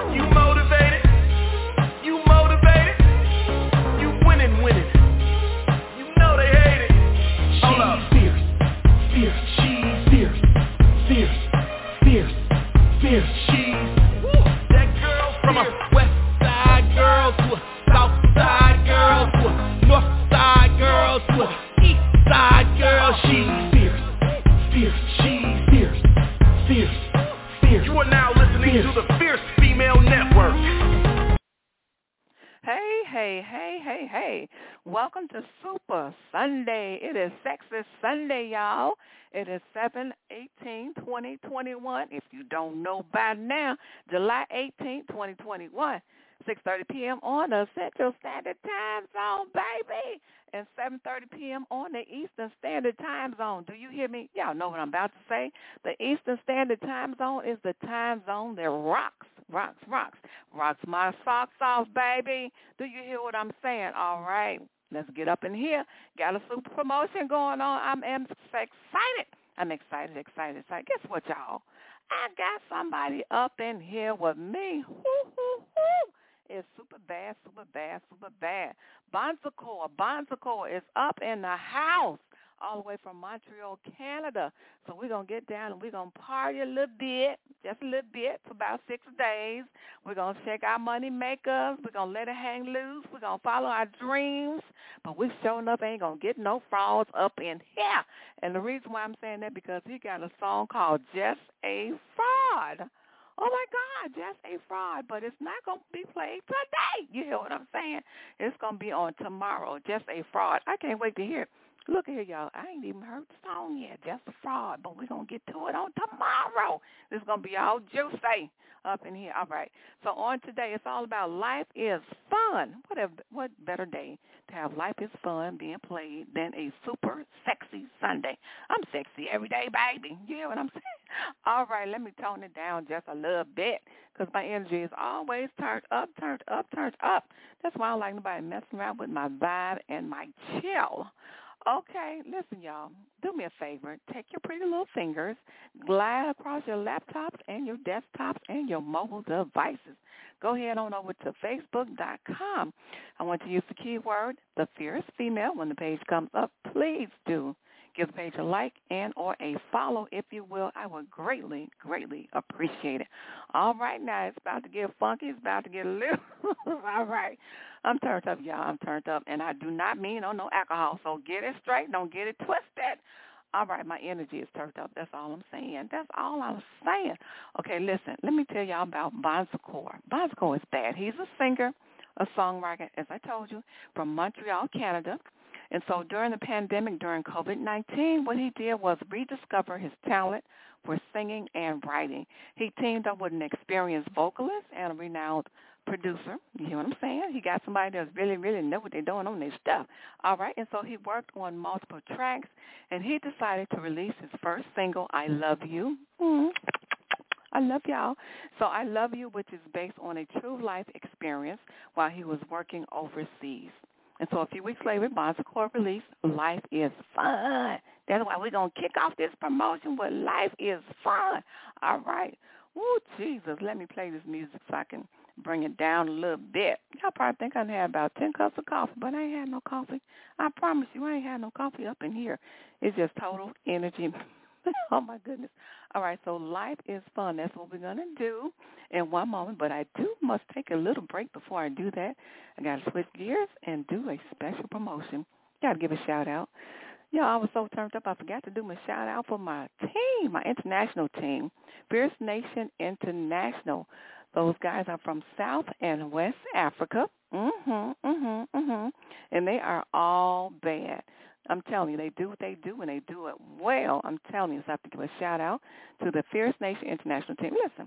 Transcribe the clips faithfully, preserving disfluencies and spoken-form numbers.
You motivated? You motivated? You winning, winning. You know they hate it. Hold up. Fierce, fierce, she's fierce, fierce, fierce, fierce, she's. That girl from a west side girl to a south side girl to a north side girl to a east side girl. She's fierce, fierce, she's fierce, fierce, fierce. You are now listening fierce. to the Fierce Female Network. Hey, hey, hey, hey, hey. Welcome to Super Sunday. It is Sexy Sunday, y'all. It is seven eighteen twenty twenty-one. If you don't know by now, July eighteenth, twenty twenty-one, six thirty p.m. on the Central Standard Time Zone, baby, and seven thirty p.m. on the Eastern Standard Time Zone. Do you hear me? Y'all know what I'm about to say. The Eastern Standard Time Zone is the time zone that rocks, rocks, rocks, rocks my socks off, baby. Do you hear what I'm saying? All right. Let's get up in here. Got a super promotion going on. I'm am excited. I'm excited, excited, excited. Guess what, y'all? I got somebody up in here with me. Woo, woo, woo. It's super bad, super bad, super bad. Bonzacor, Bonzacor is up in the house all the way from Montreal, Canada. So we're going to get down and we're going to party a little bit, just a little bit for about six days. We're going to check our money makers. We're going to let it hang loose. We're going to follow our dreams. But we sure enough ain't going to get no frauds up in here. And the reason why I'm saying that because he got a song called Just a Fraud. Oh, my God, just a fraud, but it's not going to be played today. You hear what I'm saying? It's going to be on tomorrow, Just a Fraud. I can't wait to hear it. Look here, y'all. I ain't even heard the song yet, Just a Fraud, but we're going to get to it on tomorrow. It's going to be all juicy up in here. All right. So on today, it's all about Life is Fun. What a, what better day to have Life is Fun being played than a super sexy Sunday. I'm sexy every day, baby. You hear what I'm saying? All right, let me tone it down just a little bit because my energy is always turned up, turned up, turned up. That's why I don't like nobody messing around with my vibe and my chill. Okay, listen, y'all. Do me a favor. Take your pretty little fingers, glide across your laptops and your desktops and your mobile devices. Go ahead on over to facebook dot com. I want to use the keyword, The Fierce Female. When the page comes up, please do give the page a like and or a follow, if you will. I would greatly, greatly appreciate it. All right, now it's about to get funky. It's about to get loose. All right. I'm turned up, y'all. I'm turned up, and I do not mean on no alcohol, so get it straight. Don't get it twisted. All right, my energy is turned up. That's all I'm saying. That's all I'm saying. Okay, listen, let me tell y'all about Bonzacor. Bonzacor is bad. He's a singer, a songwriter, as I told you, from Montreal, Canada. And so during the pandemic, during covid nineteen, what he did was rediscover his talent for singing and writing. He teamed up with an experienced vocalist and a renowned producer. You hear what I'm saying? He got somebody that's really, really know what they're doing on their stuff. All right, and so he worked on multiple tracks, and he decided to release his first single, I Love You. Mm-hmm. I love y'all. So I Love You, which is based on a true life experience while he was working overseas. And so a few weeks later, Bonzacor released Life is Fun. That's why we're going to kick off this promotion with Life is Fun. All right. Woo, Jesus, let me play this music so I can bring it down a little bit. Y'all probably think I had about ten cups of coffee, but I ain't had no coffee. I promise you, I ain't had no coffee up in here. It's just total energy. Oh, my goodness. All right, so Life is Fun. That's what we're going to do in one moment, but I do must take a little break before I do that. I got to switch gears and do a special promotion. Got to give a shout-out. Yeah, I was so turned up, I forgot to do my shout-out for my team, my international team, Fierce Nation International. Those guys are from South and West Africa. Mm-hmm, mm-hmm, mm-hmm. And they are all bad. I'm telling you, they do what they do, and they do it well. I'm telling you, so I have to give a shout-out to the Fierce Nation International team. Listen,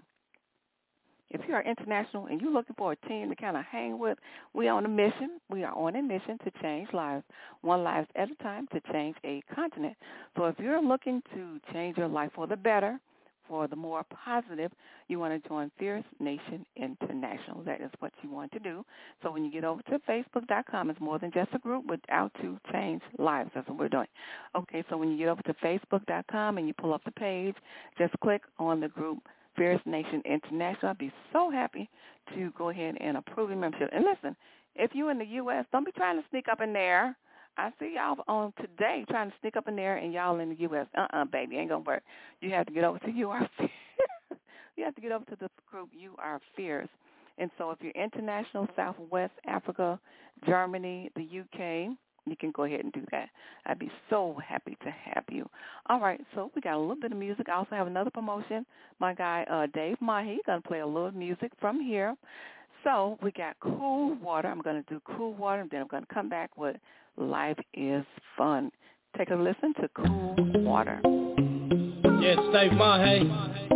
if you are international and you're looking for a team to kind of hang with, we are on a mission. We are on a mission to change lives, one life at a time, to change a continent. So if you're looking to change your life for the better, for the more positive, you want to join Fierce Nation International. That is what you want to do. So when you get over to facebook dot com, it's more than just a group, but out to change lives. That's what we're doing. Okay, so when you get over to facebook dot com and you pull up the page, just click on the group Fierce Nation International. I'd be so happy to go ahead and approve your membership. And listen, if you're in the U S, don't be trying to sneak up in there. I see y'all on today trying to sneak up in there, and y'all in the U S. Uh-uh, baby, ain't going to work. You have to get over to You Are Fierce. You have to get over to the group You Are Fierce. And so if you're international, Southwest Africa, Germany, the U K, you can go ahead and do that. I'd be so happy to have you. All right, so we got a little bit of music. I also have another promotion. My guy, uh, Dave Mahi, going to play a little music from here. So we got Cool Water. I'm going to do Cool Water, and then I'm going to come back with Life is Fun. Take a listen to Cool Water. Yeah, it's Dave Mahi.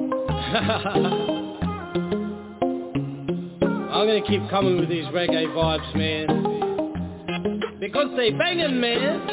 I'm going to keep coming with these reggae vibes, man. Because they bangin', man.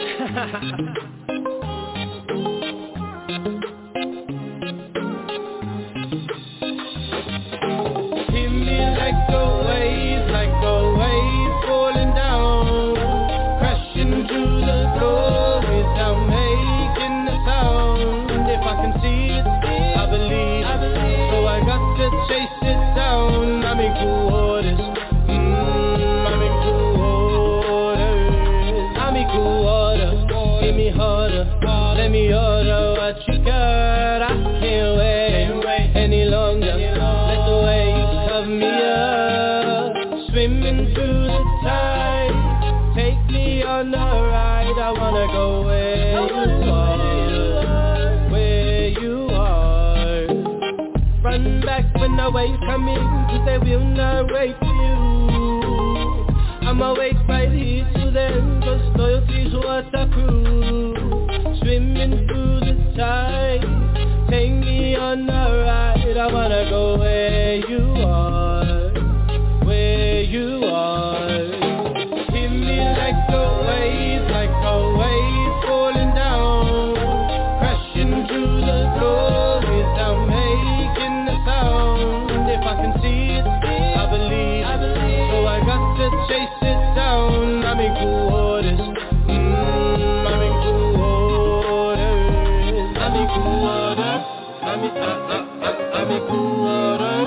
Hit me like the waves, like the waves falling down, crashing through the door without making a sound. If I can see it, I believe, I believe. So I got to chase it down. I'm in cool waters, mm, I'm in cool waters, I'm in cool water. Hit me harder, let me order what you got. I can't wait any longer. Let the waves cover me up, swimming through the tide. Take me on a ride. I wanna go where you are, where you are. Run back when the waves come in, 'cause they will not wait for you. I'ma wait right here till then, 'cause loyalty's what I prove. Swimming through the tide, take me on a ride. I wanna go where you are, where you are. Hit me like the waves, like the waves falling down, crashing through the door without making a sound. If I can see it, I believe, I believe. So I got to chase it down. I'm in cool waters, mm, I'm in cool waters, I'm in cool water, I'm in, uh, uh, uh, I'm in cool water,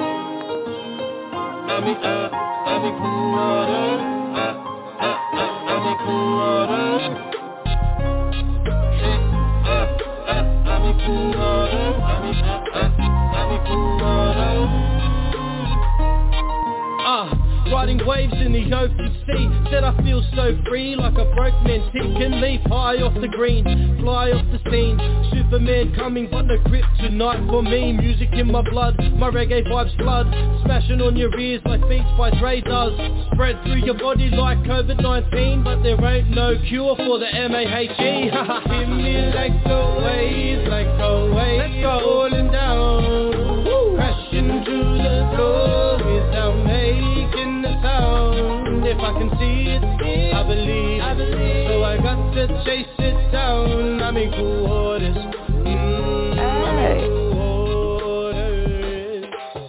I'm in, uh, I'm in cool water, uh, uh, uh, I'm in cool water, uh, uh, I'm in cool water, I'm in, uh, uh, I'm in cool water. Ah, uh, riding waves in the open sea. Said I feel so free, like a broke mentee can leap high off the green, fly off the scene. Superman coming, but no grip tonight for me. Music in my blood, my reggae vibes flood, smashing on your ears like Beats by Dre does. Spread through your body like covid nineteen, but there ain't no cure for the M A H E. Hit me like the waves, like the waves falling down, crashing through the door without making a sound. If I can see it, I believe, I believe. So I got to chase it down. I'm in cool waters, mm, I'm in cool waters.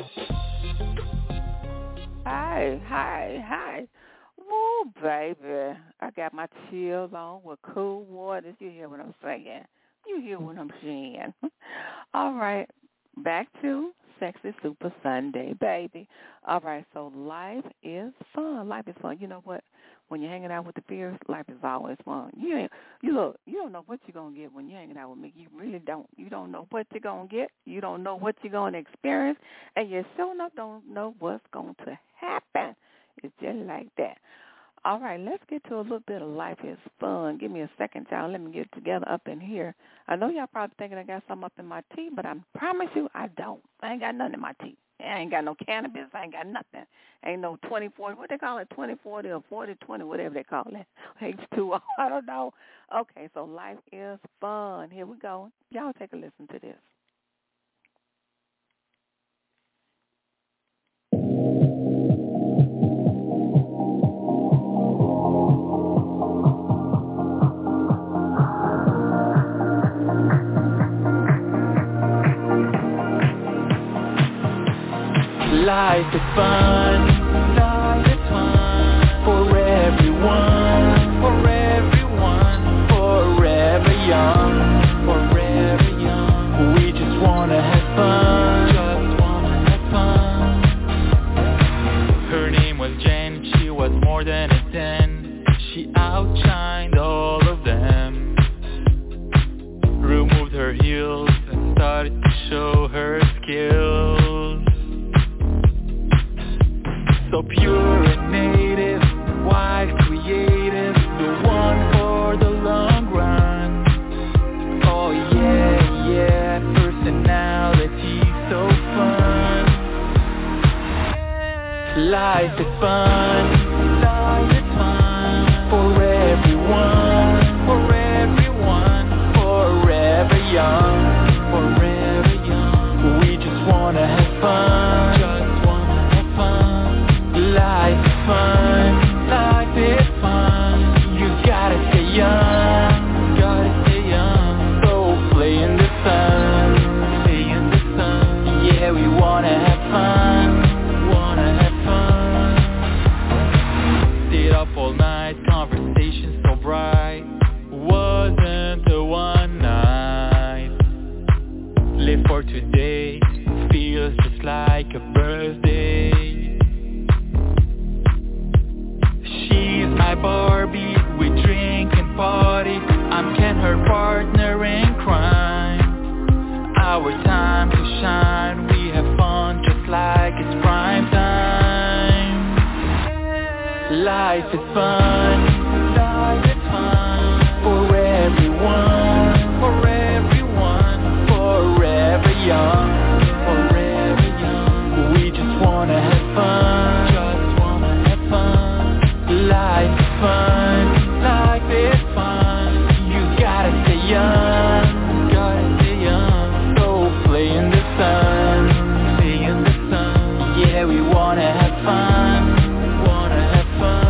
Hi, hi, hi. Woo, baby. I got my chills on with Cool Waters. You hear what I'm saying? You hear what I'm saying? All right, back to Sexy Super Sunday, baby. All right, so life is fun. Life is fun. You know what? When you're hanging out with the fierce, life is always fun. You ain't, you look, you don't know what you're going to get when you're hanging out with me. You really don't. You don't know what you're going to get. You don't know what you're going to experience. And you sure enough don't know what's going to happen. It's just like that. All right, let's get to a little bit of Life is Fun. Give me a second, y'all. Let me get it together up in here. I know y'all probably thinking I got something up in my tea, but I promise you I don't. I ain't got nothing in my tea. I ain't got no cannabis. I ain't got nothing. Ain't no twenty forty. What they call it, twenty forty or forty twenty, whatever they call it. H two O. I don't know. Okay, so Life is Fun. Here we go. Y'all take a listen to this. Life is fun, life is fun, for everyone, for everyone, forever young, forever young. We just wanna have fun, just than a ten. She outshined all of them. Removed her heels and started to show her skills. So pure and native, wise, creative, the one for the long run. Oh yeah, yeah, personality so fun. Life is fun, life is fun, for everyone, for everyone, forever young, forever young. We just wanna have fun, just wanna have fun. Life is fun, life is fun. You gotta stay young, gotta stay young. So play in the sun, play in the sun. Yeah, we wanna have fun, wanna have fun. Stayed up all night, conversation so bright. Wasn't a one night. Live for today, feels just like a birthday. She's my Barbie, we drink and party. I'm Ken, her partner in crime. Our time to shine, we have fun just like it's prime time. Life is fun, life is fun, for everyone, for everyone, forever young, forever young. We just wanna have fun, just wanna have fun. Life is fun, life is fun. You gotta stay young, gotta stay young. So play in the sun, play in the sun. Yeah, we wanna have fun, wanna have fun.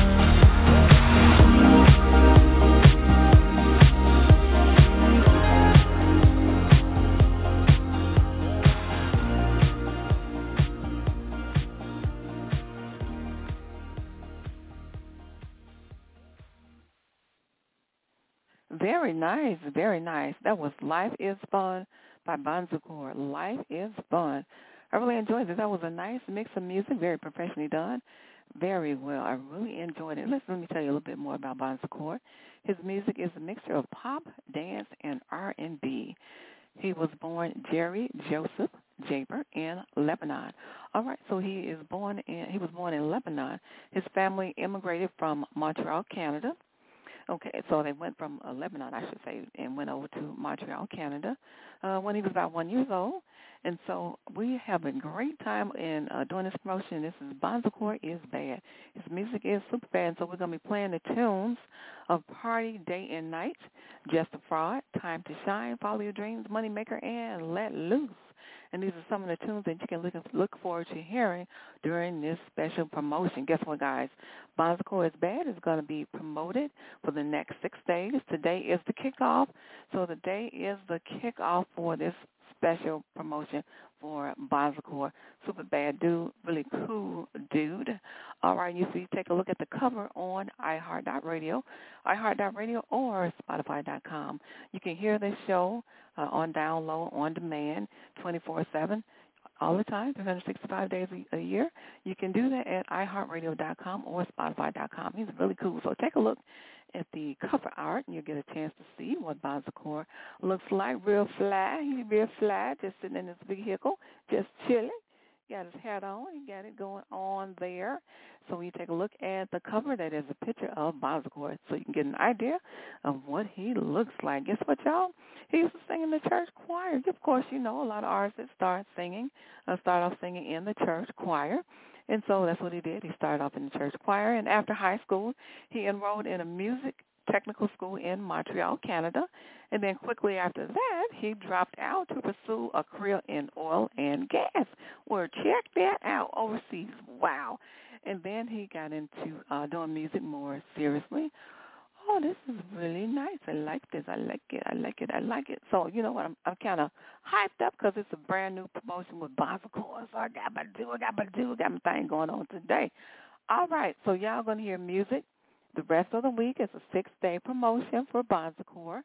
Very nice, very nice. That was Life is Fun by Bonsecore. Life is Fun. I really enjoyed this. That was a nice mix of music, very professionally done. Very well. I really enjoyed it. Listen, let me tell you a little bit more about Bonsecore. His music is a mixture of pop, dance, and R and B. He was born Jerry Joseph Jaber in Lebanon. All right, so he is born in he was born in Lebanon. His family immigrated from Montreal, Canada. Okay, so they went from uh, Lebanon, I should say, and went over to Montreal, Canada, uh, when he was about one years old. And so we have a great time in uh, doing this promotion. This is Bonsecore is Bad. His music is super bad, so we're going to be playing the tunes of Party, Day and Night, Just a Fraud, Time to Shine, Follow Your Dreams, Moneymaker, and Let Loose. And these are some of the tunes that you can look, look forward to hearing during this special promotion. Guess what, guys? Bonsecore is Bad is going to be promoted for the next six days. Today is the kickoff. So today is the kickoff for this special promotion for Bonsecore. Super bad dude, really cool dude. All right, you see, take a look at the cover on iHeart dot radio, iHeart dot radio, or Spotify dot com. You can hear this show uh, on download, on demand, twenty-four seven, all the time, three hundred sixty-five days a, a year. You can do that at i heart radio dot com or Spotify dot com. He's really cool. So take a look at the cover art, and you'll get a chance to see what Bonsecore looks like. Real fly. He's real fly, just sitting in his vehicle, just chilling. Got his hat on. He got it going on there. So when you take a look at the cover, that is a picture of Bonsecore, so you can get an idea of what he looks like. Guess what, y'all? He used to sing in the church choir. Of course, you know, a lot of artists that start singing, uh, start off singing in the church choir. And so that's what he did. He started off in the church choir, and after high school, he enrolled in a music technical school in Montreal, Canada. And then quickly after that, he dropped out to pursue a career in oil and gas. Well, check that out, overseas. Wow. And then he got into uh, doing music more seriously. Oh, this is really nice. I like this. I like it. I like it. I like it. So, you know what? I'm, I'm kind of hyped up because it's a brand new promotion with Bonsecore. So I got my do, I got my do, got my thing going on today. All right. So y'all going to hear music the rest of the week. It's a six-day promotion for Bonsecore.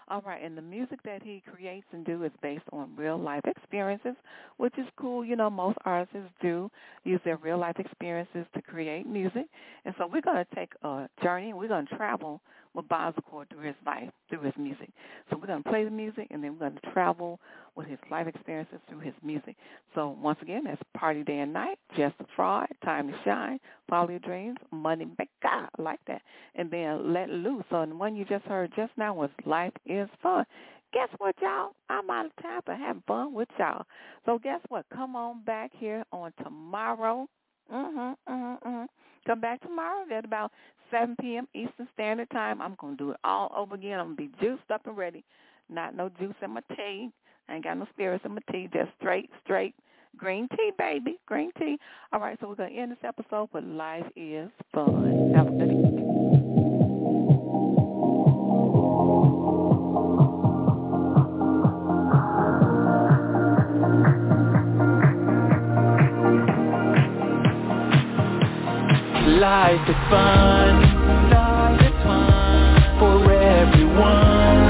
All right, and the music that he creates and do is based on real life experiences, which is cool. You know, most artists do use their real life experiences to create music. And so we're going to take a journey and we're going to travel with Boz LaCour through his life, through his music. So we're going to play the music and then we're going to travel with his life experiences through his music. So once again, that's Party Day and Night, Just a Fraud, Time to Shine, Follow Your Dreams, Money Maker, I like that. And then Let Loose. So the one you just heard just now was Life is Fun. Guess what, y'all? I'm out of time for having fun with y'all. So guess what? Come on back here on tomorrow. Mm-hmm, mm-hmm, mm-hmm. Come back tomorrow at about seven p.m. Eastern Standard Time. I'm going to do it all over again. I'm going to be juiced up and ready. Not no juice in my tea. I ain't got no spirits in my tea. Just straight, straight green tea, baby. Green tea. All right, so we're going to end this episode with Life is Fun. Have a good evening. Life is fun. Life is fun for everyone.